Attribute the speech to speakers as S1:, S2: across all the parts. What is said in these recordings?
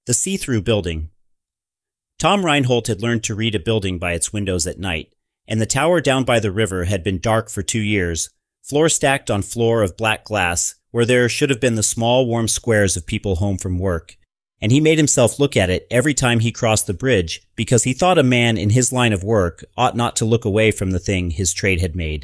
S1: The see-through building. Tom Reinhold had learned to read a building by its windows at night, and the tower down by the river had been dark for 2 years, floor stacked on floor of black glass, where there should have been the small, warm squares of people home from work. And he made himself look at it every time he crossed the bridge, because he thought a man in his line of work ought not to look away from the thing his trade had made.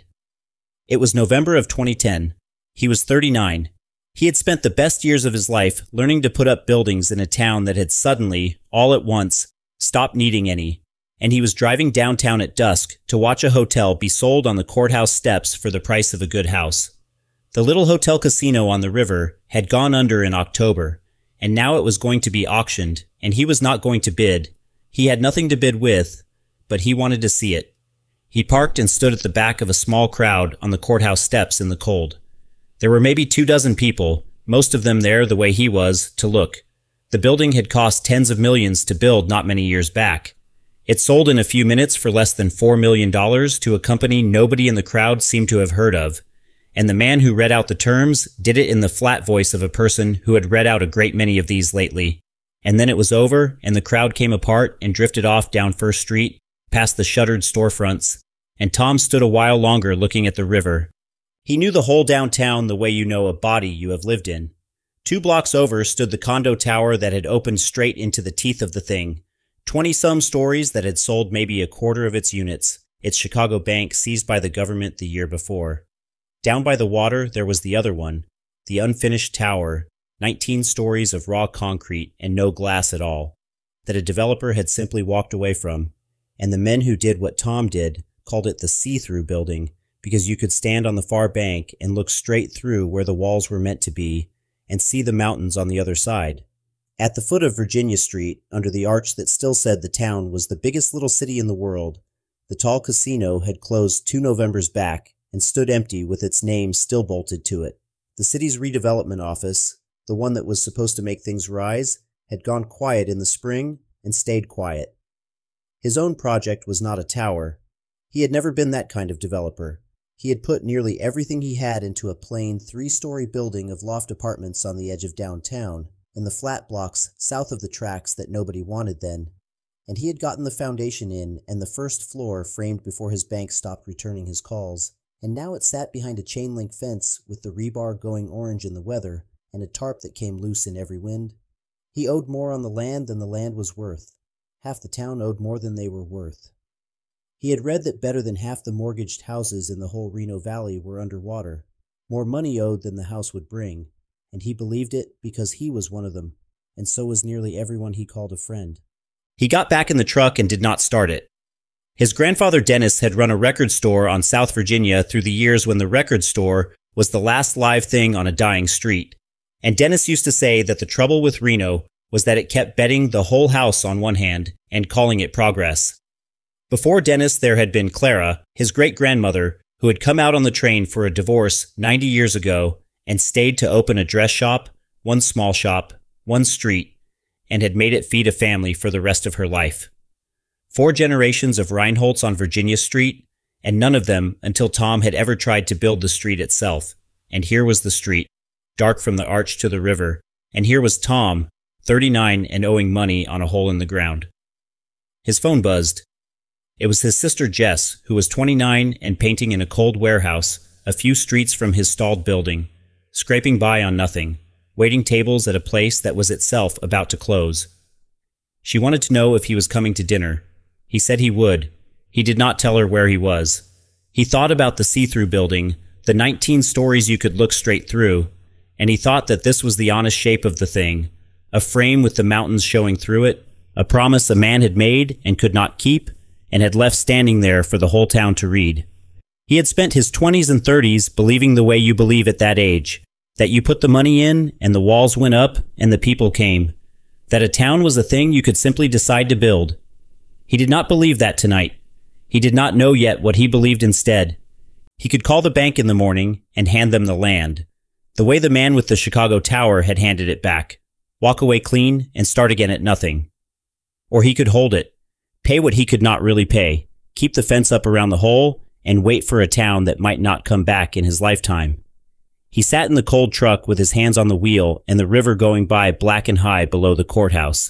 S1: It was November of 2010. He was 39. He had spent the best years of his life learning to put up buildings in a town that had suddenly, all at once, stopped needing any, and he was driving downtown at dusk to watch a hotel be sold on the courthouse steps for the price of a good house. The little hotel casino on the river had gone under in October, and now it was going to be auctioned, and he was not going to bid. He had nothing to bid with, but he wanted to see it. He parked and stood at the back of a small crowd on the courthouse steps in the cold. There were maybe 24 people, most of them there the way he was, to look. The building had cost tens of millions to build not many years back. It sold in a few minutes for less than $4 million to a company nobody in the crowd seemed to have heard of. And the man who read out the terms did it in the flat voice of a person who had read out a great many of these lately. And then it was over, and the crowd came apart and drifted off down First Street, past the shuttered storefronts, and Tom stood a while longer looking at the river. He knew the whole downtown the way you know a body you have lived in. 2 blocks over stood the condo tower that had opened straight into the teeth of the thing. 20-some stories that had sold maybe a quarter of its units, its Chicago bank seized by the government the year before. Down by the water there was the other one, the unfinished tower, 19 stories of raw concrete and no glass at all, that a developer had simply walked away from, and the men who did what Tom did called it the see-through building, because you could stand on the far bank and look straight through where the walls were meant to be, and see the mountains on the other side. At the foot of Virginia Street, under the arch that still said the town was the biggest little city in the world, the tall casino had closed 2 Novembers back and stood empty with its name still bolted to it. The city's redevelopment office, the one that was supposed to make things rise, had gone quiet in the spring and stayed quiet. His own project was not a tower. He had never been that kind of developer. He had put nearly everything he had into a plain 3-story building of loft apartments on the edge of downtown, in the flat blocks south of the tracks that nobody wanted then, and he had gotten the foundation in and the first floor framed before his bank stopped returning his calls, and now it sat behind a chain-link fence with the rebar going orange in the weather and a tarp that came loose in every wind. He owed more on the land than the land was worth. Half the town owed more than they were worth. He had read that better than half the mortgaged houses in the whole Reno Valley were underwater, more money owed than the house would bring, and he believed it because he was one of them, and so was nearly everyone he called a friend. He got back in the truck and did not start it. His grandfather Dennis had run a record store on South Virginia through the years when the record store was the last live thing on a dying street, and Dennis used to say that the trouble with Reno was that it kept betting the whole house on one hand and calling it progress. Before Dennis there had been Clara, his great-grandmother, who had come out on the train for a divorce 90 years ago and stayed to open a dress shop, one small shop, one street, and had made it feed a family for the rest of her life. 4 generations of Reinholds on Virginia Street, and none of them until Tom had ever tried to build the street itself. And here was the street, dark from the arch to the river, and here was Tom, 39 and owing money on a hole in the ground. His phone buzzed. It was his sister Jess, who was 29 and painting in a cold warehouse a few streets from his stalled building, scraping by on nothing, waiting tables at a place that was itself about to close. She wanted to know if he was coming to dinner. He said he would. He did not tell her where he was. He thought about the see-through building, the 19 stories you could look straight through, and he thought that this was the honest shape of the thing, a frame with the mountains showing through it, a promise a man had made and could not keep, and had left standing there for the whole town to read. He had spent his 20s and 30s believing the way you believe at that age, that you put the money in and the walls went up and the people came, that a town was a thing you could simply decide to build. He did not believe that tonight. He did not know yet what he believed instead. He could call the bank in the morning and hand them the land, the way the man with the Chicago Tower had handed it back, walk away clean and start again at nothing. Or he could hold it, pay what he could not really pay, keep the fence up around the hole, and wait for a town that might not come back in his lifetime. He sat in the cold truck with his hands on the wheel and the river going by black and high below the courthouse,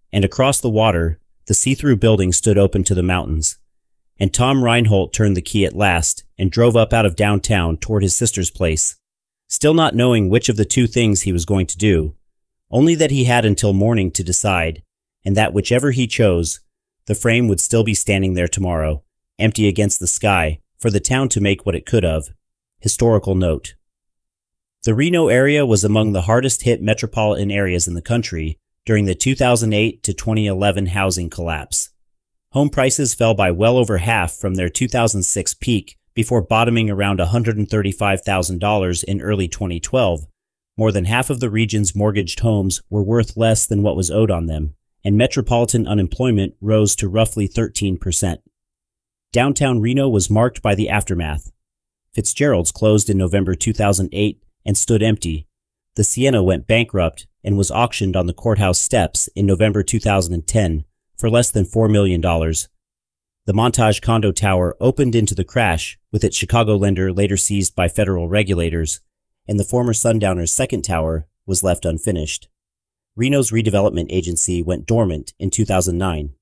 S1: and across the water, the see-through building stood open to the mountains. And Tom Reinhold turned the key at last and drove up out of downtown toward his sister's place, still not knowing which of the two things he was going to do, only that he had until morning to decide, and that whichever he chose, the frame would still be standing there tomorrow, empty against the sky, for the town to make what it could of. Historical note. The Reno area was among the hardest hit metropolitan areas in the country during the 2008 to 2011 housing collapse. Home prices fell by well over half from their 2006 peak before bottoming around $135,000 in early 2012. More than half of the region's mortgaged homes were worth less than what was owed on them, and metropolitan unemployment rose to roughly 13%. Downtown Reno was marked by the aftermath. Fitzgerald's closed in November 2008 and stood empty. The Sienna went bankrupt and was auctioned on the courthouse steps in November 2010 for less than $4 million. The Montage condo tower opened into the crash, with its Chicago lender later seized by federal regulators, and the former Sundowner's second tower was left unfinished. Reno's redevelopment agency went dormant in 2009.